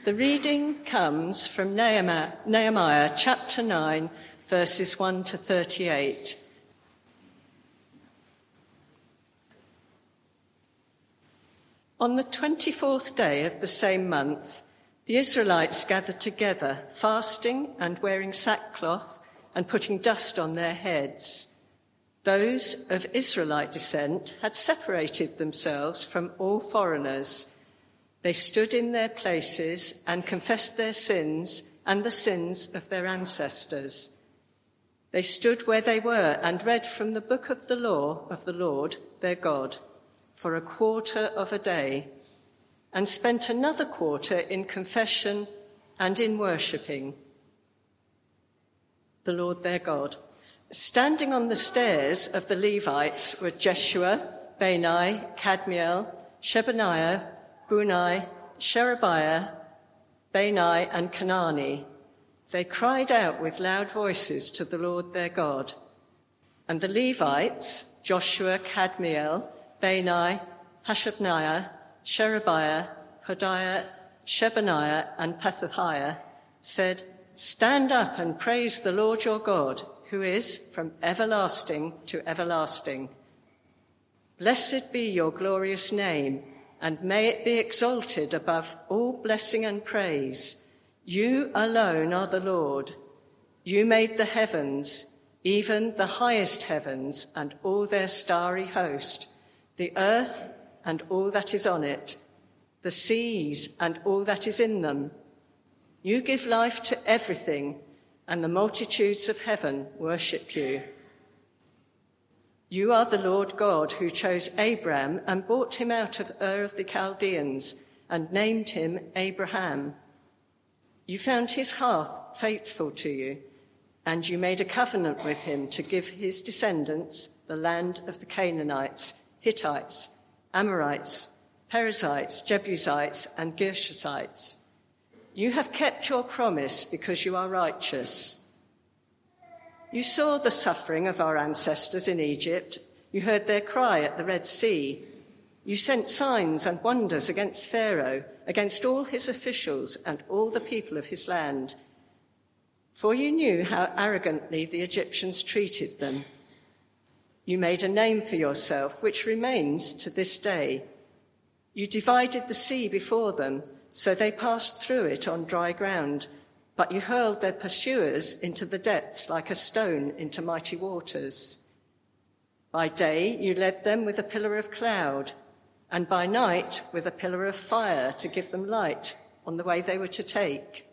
The reading comes from Nehemiah chapter 9, verses 1 to 38. On the 24th day of the same month, the Israelites gathered together, fasting and wearing sackcloth and putting dust on their heads. Those of Israelite descent had separated themselves from all foreigners. They stood in their places and confessed their sins and the sins of their ancestors. They stood where they were and read from the book of the law of the Lord, their God, for a quarter of a day, and spent another quarter in confession and in worshipping the Lord their God. Standing on the stairs of the Levites were Jeshua, Bani, Kadmiel, Shebaniah, Bunai, Sherebiah, Bani, and Kanani. They cried out with loud voices to the Lord their God. And the Levites, Joshua, Kadmiel, Bani, Hashabniah, Sherebiah, Hodiah, Shebaniah, and Pethahiah, said, "Stand up and praise the Lord your God, who is from everlasting to everlasting. Blessed be your glorious name, and may it be exalted above all blessing and praise. You alone are the Lord. You made the heavens, even the highest heavens, and all their starry host, the earth and all that is on it, the seas and all that is in them. You give life to everything, and the multitudes of heaven worship you. You are the Lord God who chose Abram and brought him out of Ur of the Chaldeans and named him Abraham. You found his heart faithful to you, and you made a covenant with him to give his descendants the land of the Canaanites, Hittites, Amorites, Perizzites, Jebusites, and Girgashites. You have kept your promise because you are righteous. You saw the suffering of our ancestors in Egypt. You heard their cry at the Red Sea. You sent signs and wonders against Pharaoh, against all his officials and all the people of his land. For you knew how arrogantly the Egyptians treated them. You made a name for yourself, which remains to this day. You divided the sea before them, so they passed through it on dry ground. But you hurled their pursuers into the depths like a stone into mighty waters. By day you led them with a pillar of cloud, and by night with a pillar of fire to give them light on the way they were to take.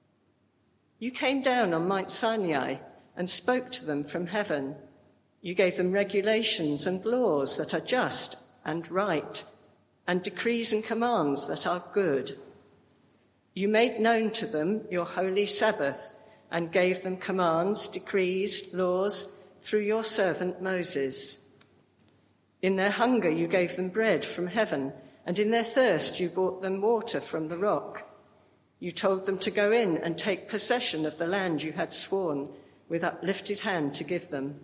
You came down on Mount Sinai and spoke to them from heaven. You gave them regulations and laws that are just and right, and decrees and commands that are good. You made known to them your holy Sabbath and gave them commands, decrees, laws through your servant Moses. In their hunger you gave them bread from heaven, and in their thirst you brought them water from the rock. You told them to go in and take possession of the land you had sworn with uplifted hand to give them.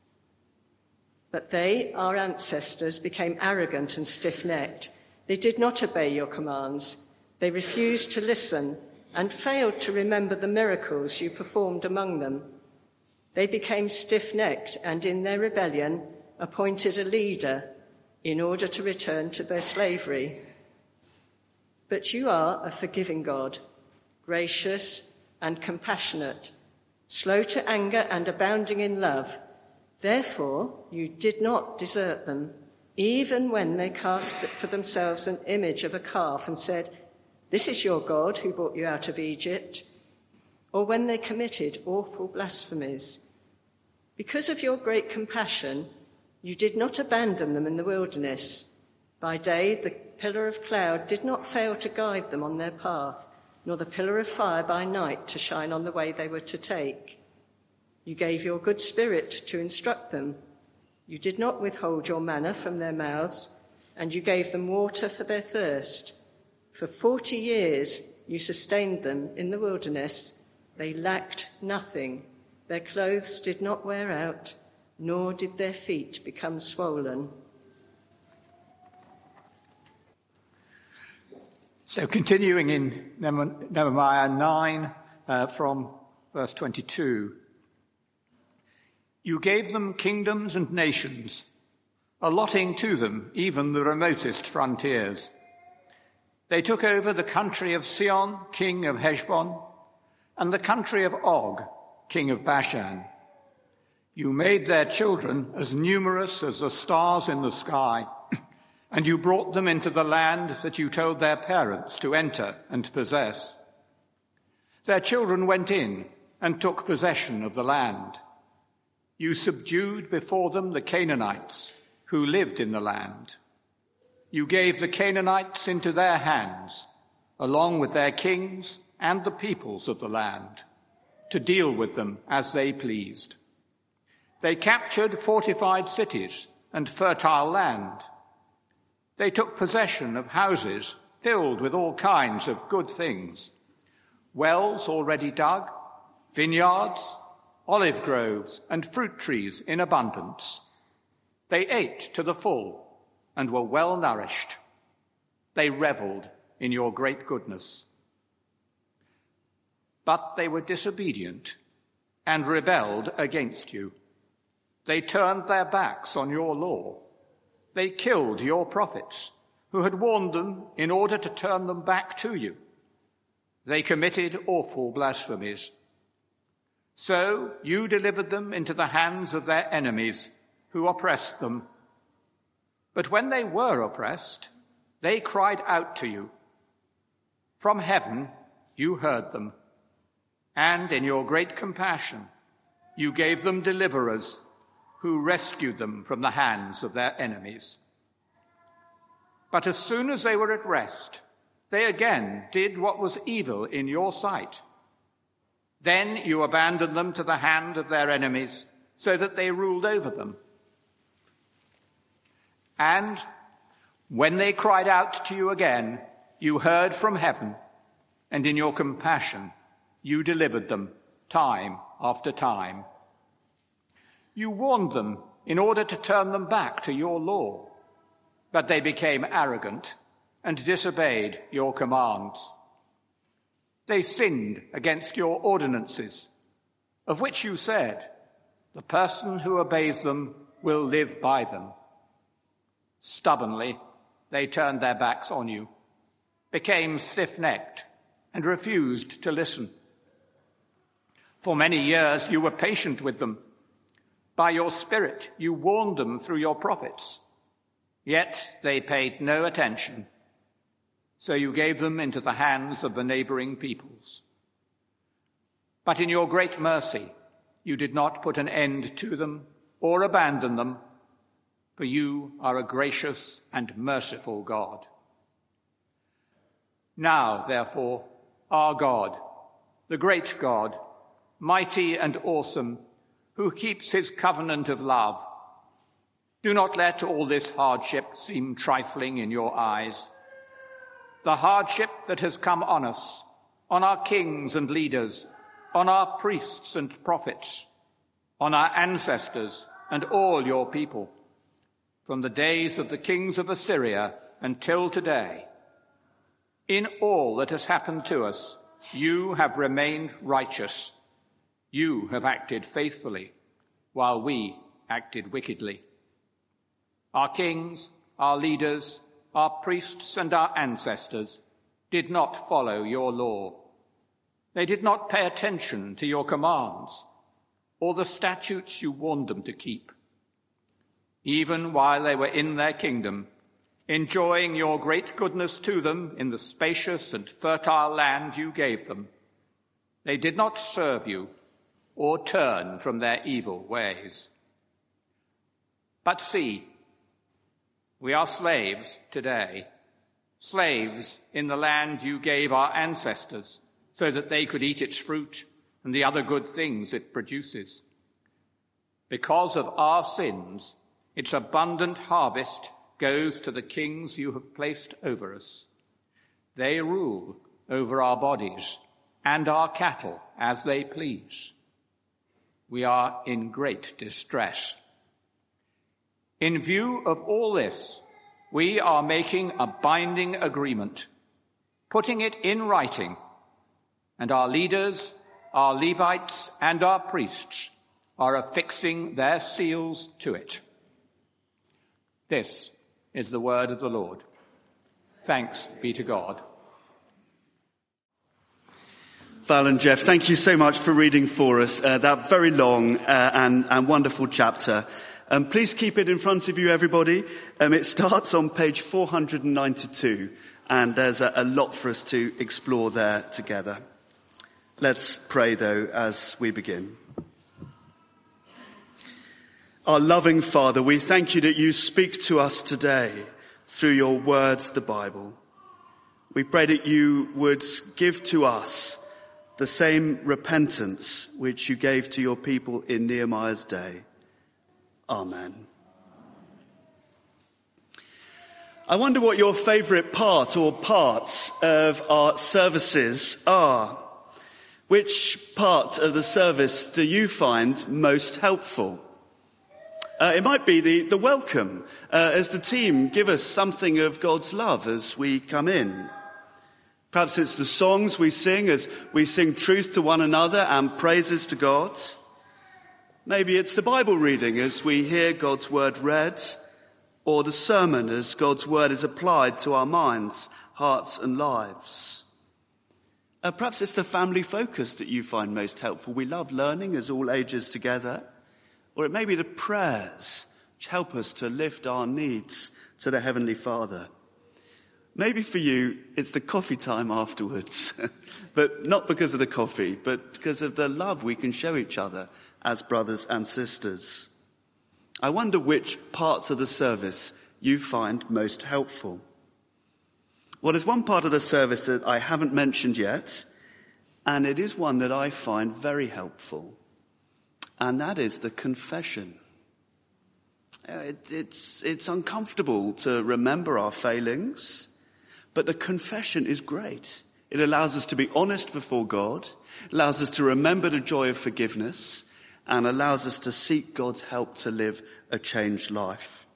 But they, our ancestors, became arrogant and stiff-necked. They did not obey your commands. They refused to listen and failed to remember the miracles you performed among them. They became stiff-necked and in their rebellion appointed a leader in order to return to their slavery. But you are a forgiving God, gracious and compassionate, slow to anger and abounding in love. Therefore, you did not desert them, even when they cast for themselves an image of a calf and said, "This is your God who brought you out of Egypt," or when they committed awful blasphemies. Because of your great compassion, you did not abandon them in the wilderness. By day, the pillar of cloud did not fail to guide them on their path, nor the pillar of fire by night to shine on the way they were to take. You gave your good spirit to instruct them. You did not withhold your manna from their mouths, and you gave them water for their thirst. For 40 years you sustained them in the wilderness. They lacked nothing. Their clothes did not wear out, nor did their feet become swollen. So continuing in Nehemiah 9 from verse 22. You gave them kingdoms and nations, allotting to them even the remotest frontiers. They took over the country of Sihon, king of Heshbon, and the country of Og, king of Bashan. You made their children as numerous as the stars in the sky, and you brought them into the land that you told their parents to enter and possess. Their children went in and took possession of the land. You subdued before them the Canaanites who lived in the land. You gave the Canaanites into their hands, along with their kings and the peoples of the land, to deal with them as they pleased. They captured fortified cities and fertile land. They took possession of houses filled with all kinds of good things, wells already dug, vineyards, olive groves, and fruit trees in abundance. They ate to the full and were well nourished. They revelled in your great goodness. But they were disobedient and rebelled against you. They turned their backs on your law. They killed your prophets, who had warned them in order to turn them back to you. They committed awful blasphemies. So you delivered them into the hands of their enemies, who oppressed them. But when they were oppressed, they cried out to you. From heaven you heard them, and in your great compassion you gave them deliverers, who rescued them from the hands of their enemies. But as soon as they were at rest, they again did what was evil in your sight. Then you abandoned them to the hand of their enemies, so that they ruled over them. And when they cried out to you again, you heard from heaven, and in your compassion you delivered them time after time. You warned them in order to turn them back to your law, but they became arrogant and disobeyed your commands. They sinned against your ordinances, of which you said, the person who obeys them will live by them. Stubbornly, they turned their backs on you, became stiff-necked, and refused to listen. For many years you were patient with them. By your Spirit you warned them through your prophets, yet they paid no attention. So you gave them into the hands of the neighboring peoples. But in your great mercy you did not put an end to them or abandon them, for you are a gracious and merciful God. Now, therefore, our God, the great God, mighty and awesome, who keeps his covenant of love, do not let all this hardship seem trifling in your eyes. The hardship that has come on us, on our kings and leaders, on our priests and prophets, on our ancestors and all your people, from the days of the kings of Assyria until today. In all that has happened to us, you have remained righteous. You have acted faithfully, while we acted wickedly. Our kings, our leaders, our priests and our ancestors did not follow your law. They did not pay attention to your commands or the statutes you warned them to keep. Even while they were in their kingdom, enjoying your great goodness to them in the spacious and fertile land you gave them, they did not serve you or turn from their evil ways. But see, we are slaves today, slaves in the land you gave our ancestors so that they could eat its fruit and the other good things it produces. Because of our sins, its abundant harvest goes to the kings you have placed over us. They rule over our bodies and our cattle as they please. We are in great distress. In view of all this, we are making a binding agreement, putting it in writing, and our leaders, our Levites, and our priests are affixing their seals to it. This is the word of the Lord. Thanks be to God. Val and Jeff, thank you so much for reading for us that very long and wonderful chapter. Please keep it in front of you, everybody. It starts on page 492, and there's a lot for us to explore there together. Let's pray, though, as we begin. Our loving Father, we thank you that you speak to us today through your words, the Bible. We pray that you would give to us the same repentance which you gave to your people in Nehemiah's day. Amen. I wonder what your favourite part or parts of our services are. Which part of the service do you find most helpful? It might be the welcome, as the team give us something of God's love as we come in. Perhaps it's the songs we sing as we sing truth to one another and praises to God. Maybe it's the Bible reading as we hear God's word read, or the sermon as God's word is applied to our minds, hearts and lives. Perhaps it's the family focus that you find most helpful. We love learning as all ages together. Or it may be the prayers which help us to lift our needs to the Heavenly Father. Maybe for you, it's the coffee time afterwards, but not because of the coffee, but because of the love we can show each other as brothers and sisters. I wonder which parts of the service you find most helpful. Well, there's one part of the service that I haven't mentioned yet, and it is one that I find very helpful, and that is the confession. It's uncomfortable to remember our failings, but the confession is great. It allows us to be honest before God, allows us to remember the joy of forgiveness, and allows us to seek God's help to live a changed life.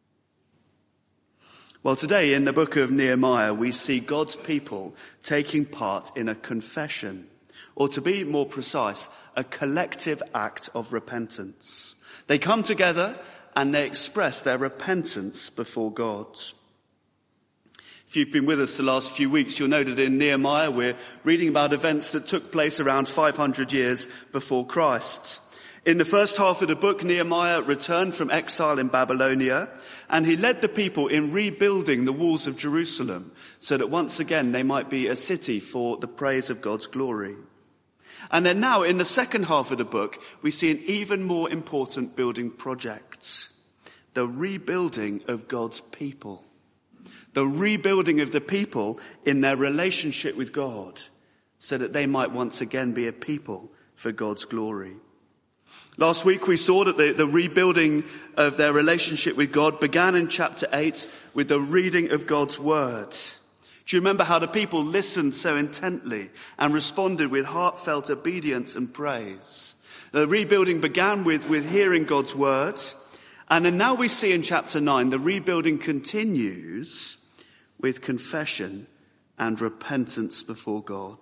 Well, today in the book of Nehemiah, we see God's people taking part in a confession, or to be more precise, a collective act of repentance. They come together and they express their repentance before God. If you've been with us the last few weeks, you'll know that in Nehemiah we're reading about events that took place around 500 years before Christ. In the first half of the book, Nehemiah returned from exile in Babylonia, and he led the people in rebuilding the walls of Jerusalem so that once again they might be a city for the praise of God's glory. And then now in the second half of the book, we see an even more important building project: the rebuilding of God's people. The rebuilding of the people in their relationship with God so that they might once again be a people for God's glory. Last week we saw that the rebuilding of their relationship with God began in chapter 8 with the reading of God's word. Do you remember how the people listened so intently and responded with heartfelt obedience and praise? The rebuilding began with hearing God's word. And then now we see in chapter 9 the rebuilding continues with confession and repentance before God.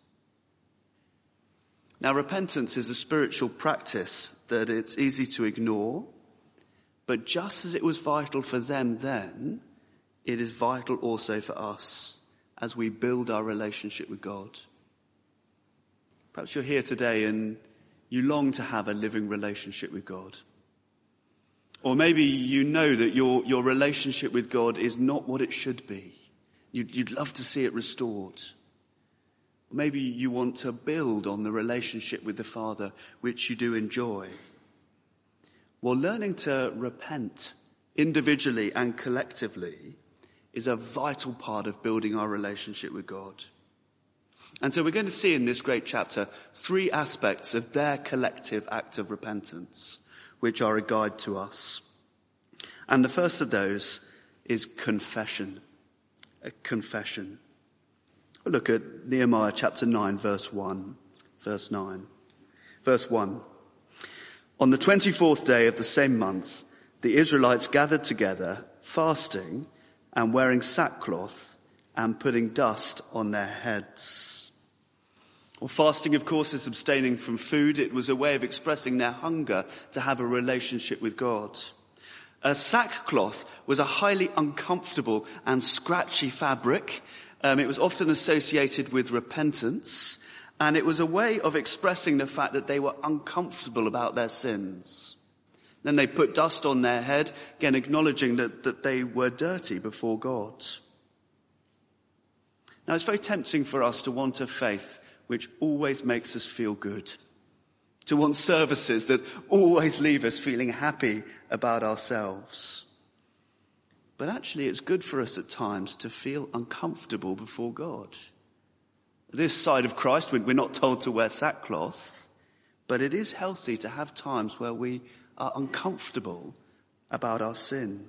Now, repentance is a spiritual practice that it's easy to ignore, but just as it was vital for them then, it is vital also for us as we build our relationship with God. Perhaps you're here today and you long to have a living relationship with God. Or maybe you know that your relationship with God is not what it should be. You'd love to see it restored. Maybe you want to build on the relationship with the Father, which you do enjoy. Well, learning to repent individually and collectively is a vital part of building our relationship with God. And so we're going to see in this great chapter 3 aspects of their collective act of repentance, which are a guide to us. And the first of those is confession. A confession. Look at Nehemiah chapter 9, verse 1. Verse 9. Verse 1. On the 24th day of the same month, the Israelites gathered together, fasting and wearing sackcloth and putting dust on their heads. Well, fasting, of course, is abstaining from food. It was a way of expressing their hunger to have a relationship with God. Sackcloth was a highly uncomfortable and scratchy fabric. It was often associated with repentance, and it was a way of expressing the fact that they were uncomfortable about their sins. Then they put dust on their head, again acknowledging that they were dirty before God. Now, it's very tempting for us to want a faith which always makes us feel good, to want services that always leave us feeling happy about ourselves. But actually, it's good for us at times to feel uncomfortable before God. This side of Christ, we're not told to wear sackcloth, but it is healthy to have times where we are uncomfortable about our sin.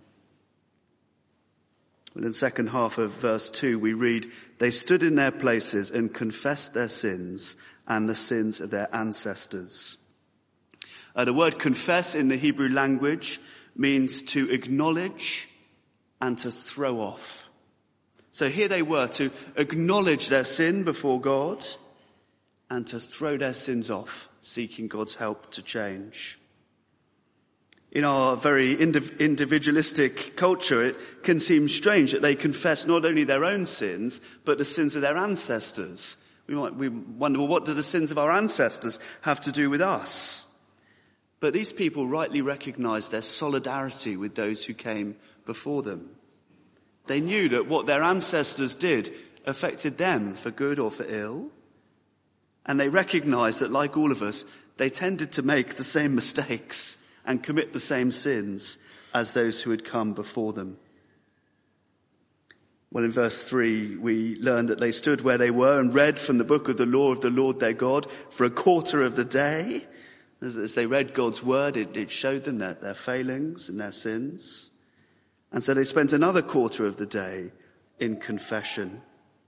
Well, in the second half of verse 2, we read, "They stood in their places and confessed their sins and the sins of their ancestors." The word confess in the Hebrew language means to acknowledge and to throw off. So here they were to acknowledge their sin before God and to throw their sins off, seeking God's help to change. In our very individualistic culture, it can seem strange that they confess not only their own sins, but the sins of their ancestors. We wonder, well, what do the sins of our ancestors have to do with us? But these people rightly recognized their solidarity with those who came before them. They knew that what their ancestors did affected them for good or for ill. And they recognized that, like all of us, they tended to make the same mistakes and commit the same sins as those who had come before them. Well, in verse 3, we learn that they stood where they were and read from the book of the law of the Lord their God for a quarter of the day. As they read God's word, it showed them their failings and their sins. And so they spent another quarter of the day in confession.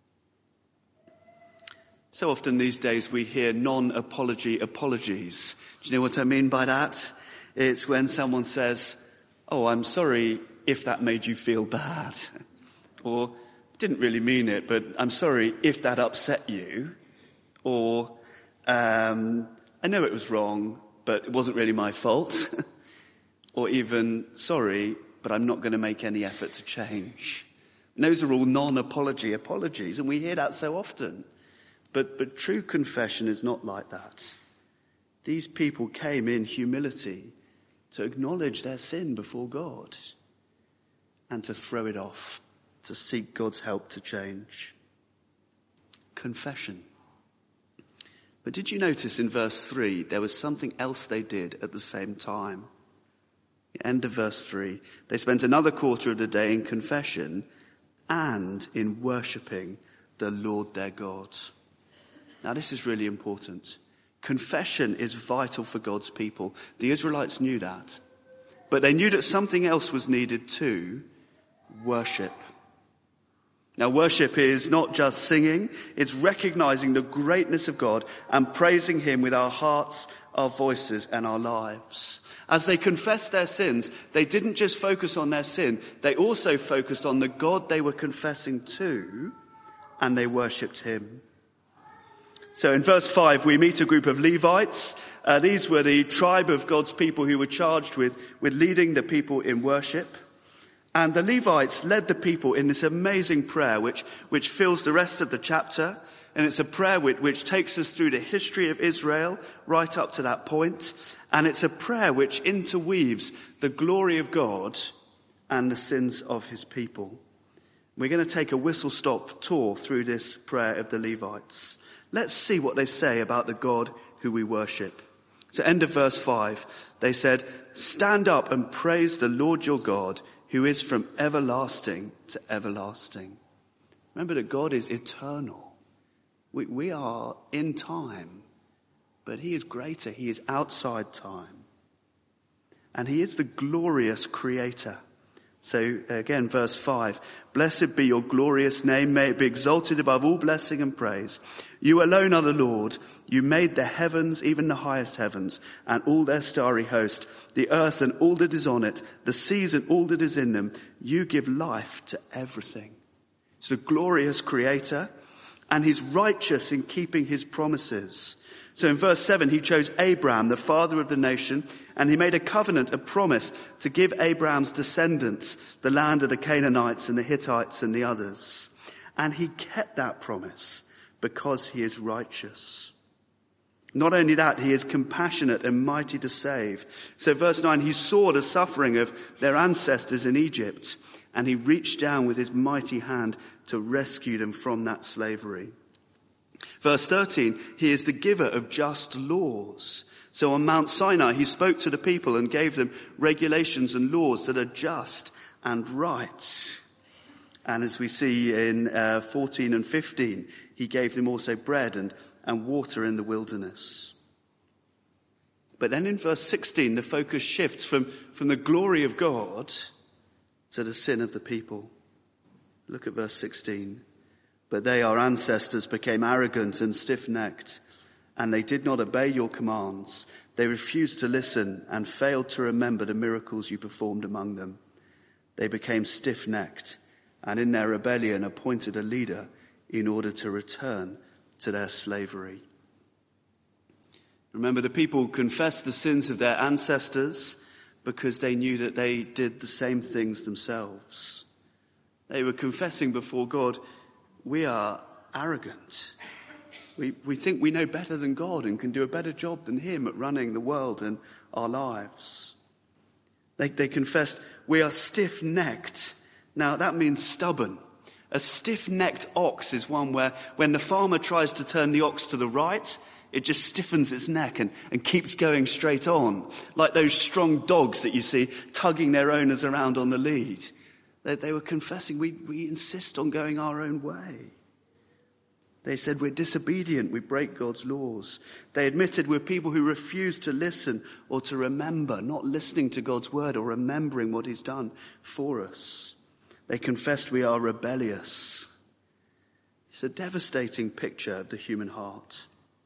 So often these days we hear non-apology apologies. Do you know what I mean by that? It's when someone says, "Oh, I'm sorry if that made you feel bad." Or, "Didn't really mean it, but I'm sorry if that upset you." Or, "I know it was wrong, but it wasn't really my fault." Or even, "Sorry, but I'm not going to make any effort to change." And those are all non-apology apologies, and we hear that so often. But true confession is not like that. These people came in humility to acknowledge their sin before God and to throw it off, to seek God's help to change. Confession. But did you notice in verse 3, there was something else they did at the same time? The end of verse 3, they spent another quarter of the day in confession and in worshipping the Lord their God. Now this is really important. Confession is vital for God's people. The Israelites knew that. But they knew that something else was needed too: worship. Now worship is not just singing, it's recognizing the greatness of God and praising him with our hearts, our voices and our lives. As they confessed their sins, they didn't just focus on their sin, they also focused on the God they were confessing to, and they worshipped him. So in verse 5, we meet a group of Levites. These were the tribe of God's people who were charged with leading the people in worship. And the Levites led the people in this amazing prayer, which fills the rest of the chapter. And it's a prayer which takes us through the history of Israel right up to that point. And it's a prayer which interweaves the glory of God and the sins of his people. We're going to take a whistle-stop tour through this prayer of the Levites. Let's see what they say about the God who we worship. So end of verse 5, they said, "Stand up and praise the Lord your God, who is from everlasting to everlasting." Remember that God is eternal. We are in time, but he is greater. He is outside time. And he is the glorious creator. So again, verse 5, "Blessed be your glorious name. May it be exalted above all blessing and praise. You alone are the Lord. You made the heavens, even the highest heavens, and all their starry host, the earth and all that is on it, the seas and all that is in them. You give life to everything." He's a glorious creator, and he's righteous in keeping his promises. So in verse 7, he chose Abraham, the father of the nation, and he made a covenant, a promise to give Abraham's descendants the land of the Canaanites and the Hittites and the others. And he kept that promise because he is righteous. Not only that, he is compassionate and mighty to save. So verse 9, he saw the suffering of their ancestors in Egypt, and he reached down with his mighty hand to rescue them from that slavery. Verse 13, he is the giver of just laws. So on Mount Sinai, he spoke to the people and gave them regulations and laws that are just and right. And as we see in 14 and 15, he gave them also bread and water in the wilderness. But then in verse 16, the focus shifts from the glory of God to the sin of the people. Look at verse 16. But they, our ancestors, became arrogant and stiff-necked, and they did not obey your commands. They refused to listen and failed to remember the miracles you performed among them. They became stiff-necked, and in their rebellion appointed a leader in order to return to their slavery. Remember, the people confessed the sins of their ancestors because they knew that they did the same things themselves. They were confessing before God, we are arrogant. We think we know better than God and can do a better job than him at running the world and our lives. They confessed, we are stiff-necked. Now that means stubborn. A stiff-necked ox is one where when the farmer tries to turn the ox to the right, it just stiffens its neck and keeps going straight on. Like those strong dogs that you see tugging their owners around on the lead. They were confessing, we insist on going our own way. They said we're disobedient, we break God's laws. They admitted we're people who refuse to listen or to remember, not listening to God's word or remembering what he's done for us. They confessed we are rebellious. It's a devastating picture of the human heart.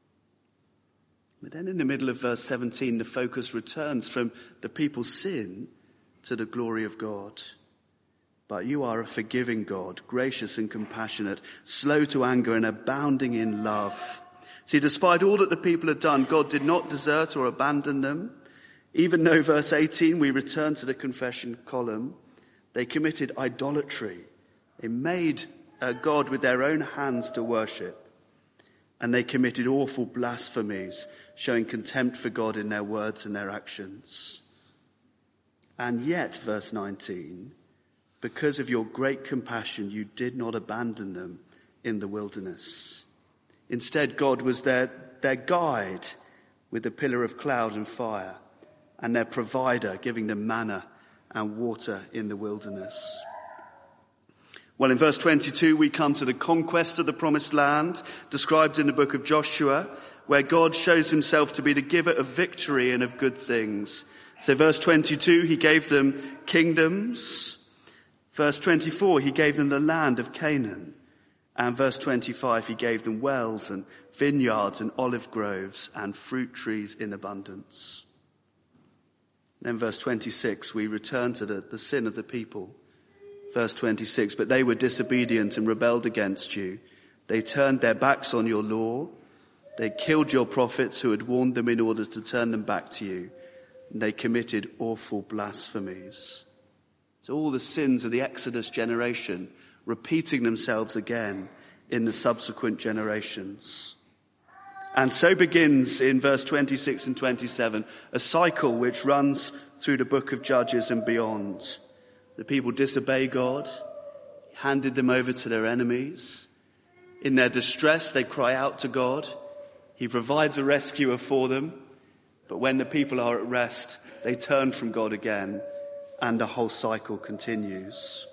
But then in the middle of verse 17, the focus returns from the people's sin to the glory of God. But you are a forgiving God, gracious and compassionate, slow to anger and abounding in love. See, despite all that the people had done, God did not desert or abandon them. Even though, verse 18, we return to the confession column, they committed idolatry. They made a God with their own hands to worship. And they committed awful blasphemies, showing contempt for God in their words and their actions. And yet, verse 19, because of your great compassion, you did not abandon them in the wilderness. Instead, God was their guide with the pillar of cloud and fire, and their provider, giving them manna and water in the wilderness. Well, in verse 22, we come to the conquest of the promised land, described in the book of Joshua, where God shows himself to be the giver of victory and of good things. So verse 22, he gave them kingdoms. Verse 24, he gave them the land of Canaan. And verse 25, he gave them wells and vineyards and olive groves and fruit trees in abundance. Then verse 26, we return to the sin of the people. Verse 26, but they were disobedient and rebelled against you. They turned their backs on your law. They killed your prophets who had warned them in order to turn them back to you. And they committed awful blasphemies. So all the sins of the Exodus generation repeating themselves again in the subsequent generations. And so begins in verse 26 and 27 a cycle which runs through the book of Judges and beyond. The people disobey God, handed them over to their enemies. In their distress, they cry out to God. He provides a rescuer for them. But when the people are at rest, they turn from God again, and the whole cycle continues.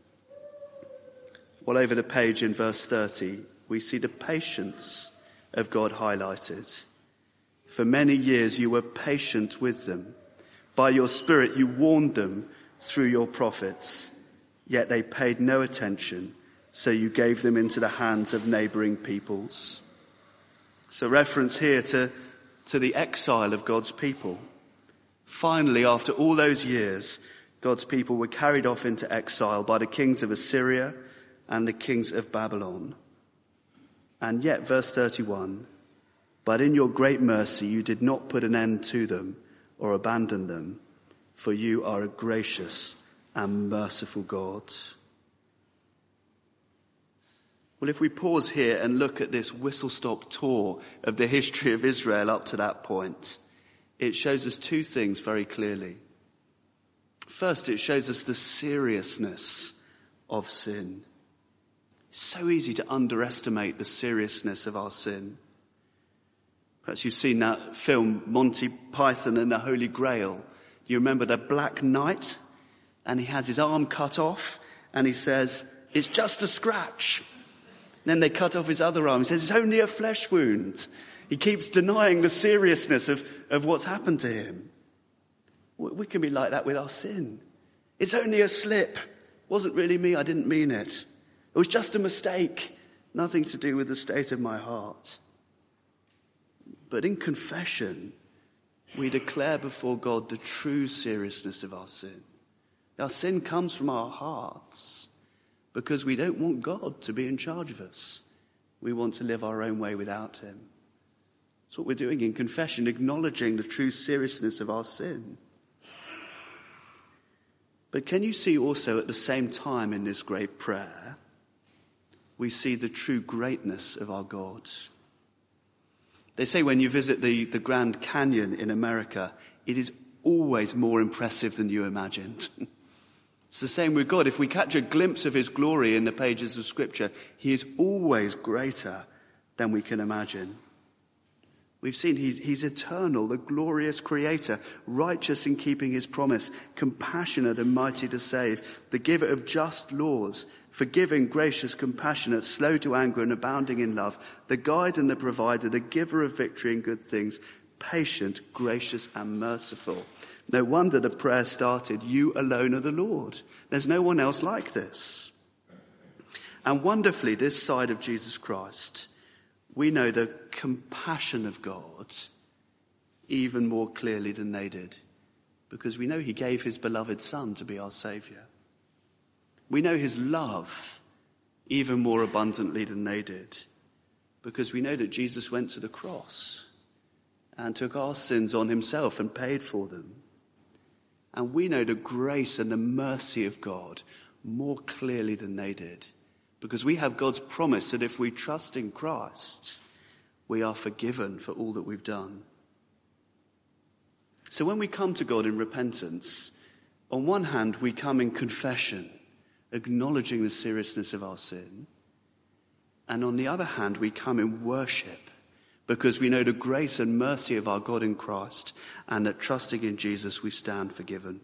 Well, over the page in verse 30, we see the patience of God highlighted. For many years you were patient with them. By your Spirit you warned them through your prophets, yet they paid no attention, so you gave them into the hands of neighbouring peoples. So reference here to the exile of God's people. Finally, after all those years, God's people were carried off into exile by the kings of Assyria, and the kings of Babylon. And yet, verse 31, but in your great mercy you did not put an end to them or abandon them, for you are a gracious and merciful God. Well, if we pause here and look at this whistle-stop tour of the history of Israel up to that point, it shows us two things very clearly. First, it shows us the seriousness of sin. It's so easy to underestimate the seriousness of our sin. Perhaps you've seen that film, Monty Python and the Holy Grail. You remember the Black Knight? And he has his arm cut off and he says, it's just a scratch. Then they cut off his other arm. He says, it's only a flesh wound. He keeps denying the seriousness of what's happened to him. We can be like that with our sin. It's only a slip. It wasn't really me. I didn't mean it. It was just a mistake. Nothing to do with the state of my heart. But in confession, we declare before God the true seriousness of our sin. Our sin comes from our hearts because we don't want God to be in charge of us. We want to live our own way without him. That's what we're doing in confession, acknowledging the true seriousness of our sin. But can you see also at the same time in this great prayer, we see the true greatness of our God. They say when you visit the Grand Canyon in America, it is always more impressive than you imagined. It's the same with God. If we catch a glimpse of his glory in the pages of Scripture, he is always greater than we can imagine. We've seen he's eternal, the glorious creator, righteous in keeping his promise, compassionate and mighty to save, the giver of just laws, forgiving, gracious, compassionate, slow to anger and abounding in love, the guide and the provider, the giver of victory and good things, patient, gracious and merciful. No wonder the prayer started, you alone are the Lord. There's no one else like this. And wonderfully, this side of Jesus Christ, we know the compassion of God even more clearly than they did, because we know he gave his beloved Son to be our Saviour. We know his love even more abundantly than they did, because we know that Jesus went to the cross and took our sins on himself and paid for them. And we know the grace and the mercy of God more clearly than they did, because we have God's promise that if we trust in Christ, we are forgiven for all that we've done. So when we come to God in repentance, on one hand, we come in confession, acknowledging the seriousness of our sin. And on the other hand, we come in worship, because we know the grace and mercy of our God in Christ, and that trusting in Jesus, we stand forgiven.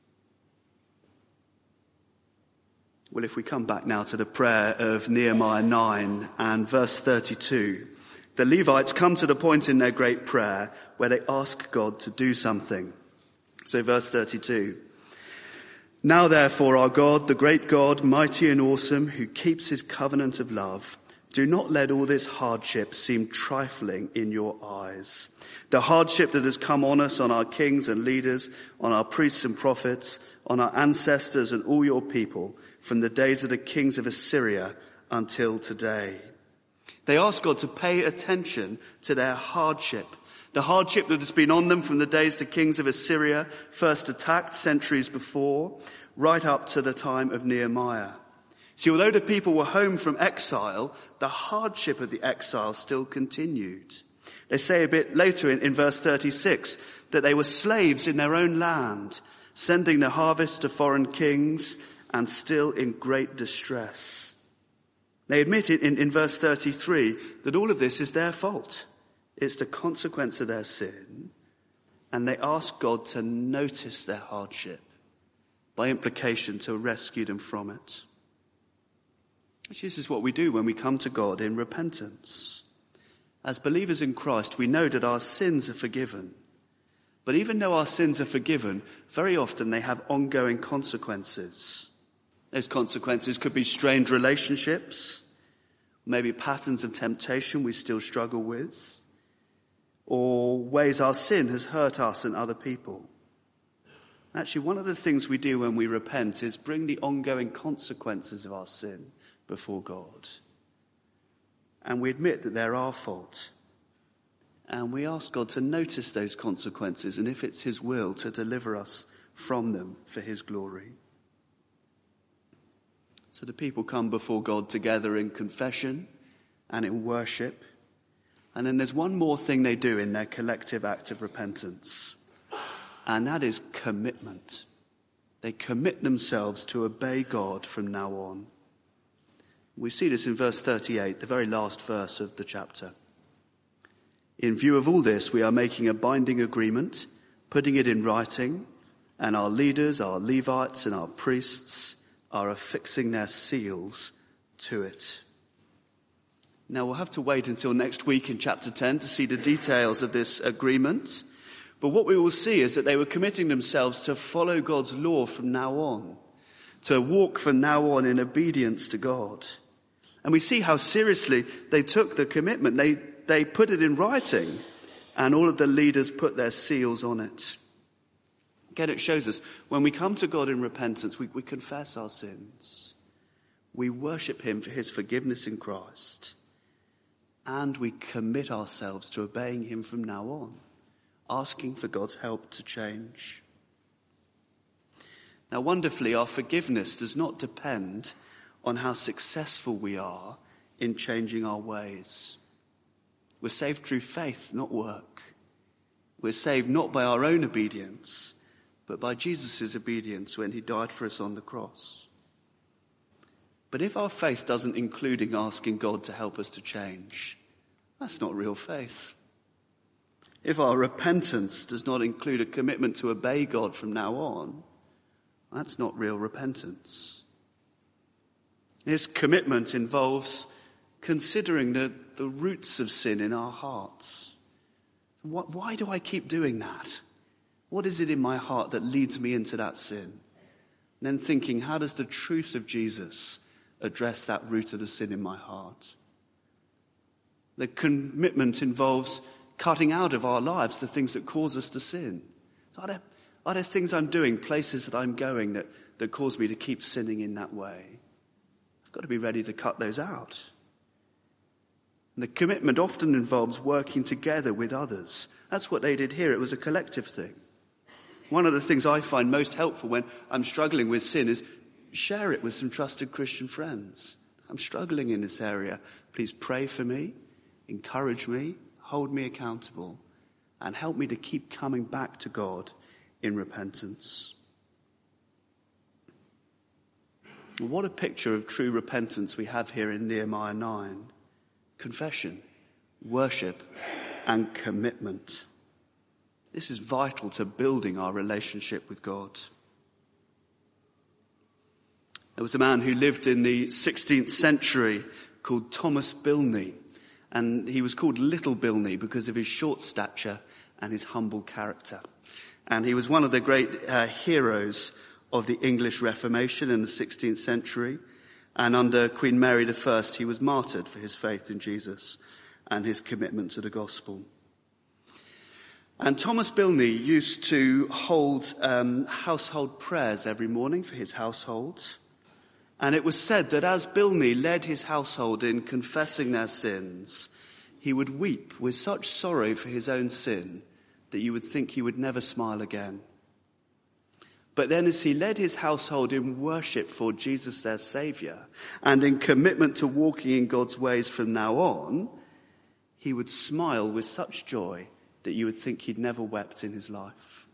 Well, if we come back now to the prayer of Nehemiah 9 and verse 32, the Levites come to the point in their great prayer where they ask God to do something. So verse 32, now therefore our God, the great God, mighty and awesome, who keeps his covenant of love, do not let all this hardship seem trifling in your eyes. The hardship that has come on us, on our kings and leaders, on our priests and prophets, on our ancestors and all your people, from the days of the kings of Assyria until today. They ask God to pay attention to their hardship, the hardship that has been on them from the days the kings of Assyria first attacked centuries before, right up to the time of Nehemiah. See, although the people were home from exile, the hardship of the exile still continued. They say a bit later in verse 36 that they were slaves in their own land, sending the harvest to foreign kings and still in great distress. They admit it in verse 33 that all of this is their fault. It's the consequence of their sin, and they ask God to notice their hardship, by implication to rescue them from it. This is what we do when we come to God in repentance. As believers in Christ, we know that our sins are forgiven. But even though our sins are forgiven, very often they have ongoing consequences. Those consequences could be strained relationships, maybe patterns of temptation we still struggle with, or ways our sin has hurt us and other people. Actually, one of the things we do when we repent is bring the ongoing consequences of our sin before God. And we admit that they're our fault. And we ask God to notice those consequences, and if it's his will, to deliver us from them for his glory. So the people come before God together in confession and in worship. And then there's one more thing they do in their collective act of repentance, and that is commitment. They commit themselves to obey God from now on. We see this in verse 38, the very last verse of the chapter. In view of all this, we are making a binding agreement, putting it in writing, and our leaders, our Levites, and our priests are affixing their seals to it. Now, we'll have to wait until next week in chapter 10 to see the details of this agreement. But what we will see is that they were committing themselves to follow God's law from now on, to walk from now on in obedience to God. And we see how seriously they took the commitment. They put it in writing, and all of the leaders put their seals on it. Again, it shows us when we come to God in repentance, we confess our sins. We worship him for his forgiveness in Christ. And we commit ourselves to obeying him from now on, asking for God's help to change. Now, wonderfully, our forgiveness does not depend on how successful we are in changing our ways. We're saved through faith, not work. We're saved not by our own obedience, but by Jesus' obedience when he died for us on the cross. But if our faith doesn't include asking God to help us to change, that's not real faith. If our repentance does not include a commitment to obey God from now on, that's not real repentance. This commitment involves considering the roots of sin in our hearts. Why do I keep doing that? What is it in my heart that leads me into that sin? And then thinking, how does the truth of Jesus address that root of the sin in my heart? The commitment involves cutting out of our lives the things that cause us to sin. Are there things I'm doing, places that I'm going that cause me to keep sinning in that way? I've got to be ready to cut those out. And the commitment often involves working together with others. That's what they did here. It was a collective thing. One of the things I find most helpful when I'm struggling with sin is share it with some trusted Christian friends. I'm struggling in this area. Please pray for me, encourage me, hold me accountable, and help me to keep coming back to God in repentance. What a picture of true repentance we have here in Nehemiah 9. Confession, worship, and commitment. This is vital to building our relationship with God. There was a man who lived in the 16th century called Thomas Bilney, and he was called Little Bilney because of his short stature and his humble character. And he was one of the great heroes of the English Reformation in the 16th century. And under Queen Mary I, he was martyred for his faith in Jesus and his commitment to the gospel. And Thomas Bilney used to hold household prayers every morning for his household. And it was said that as Bilney led his household in confessing their sins, he would weep with such sorrow for his own sin that you would think he would never smile again. But then as he led his household in worship for Jesus, their Saviour, and in commitment to walking in God's ways from now on, he would smile with such joy that you would think he'd never wept in his life.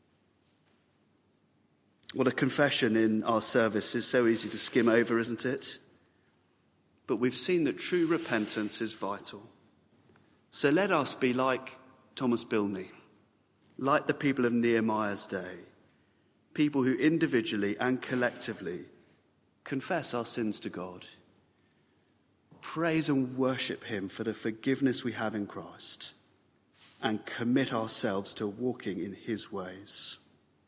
What a confession in our service is so easy to skim over, isn't it? But we've seen that true repentance is vital. So let us be like Thomas Bilney, like the people of Nehemiah's day. People who individually and collectively confess our sins to God, praise and worship him for the forgiveness we have in Christ, and commit ourselves to walking in his ways.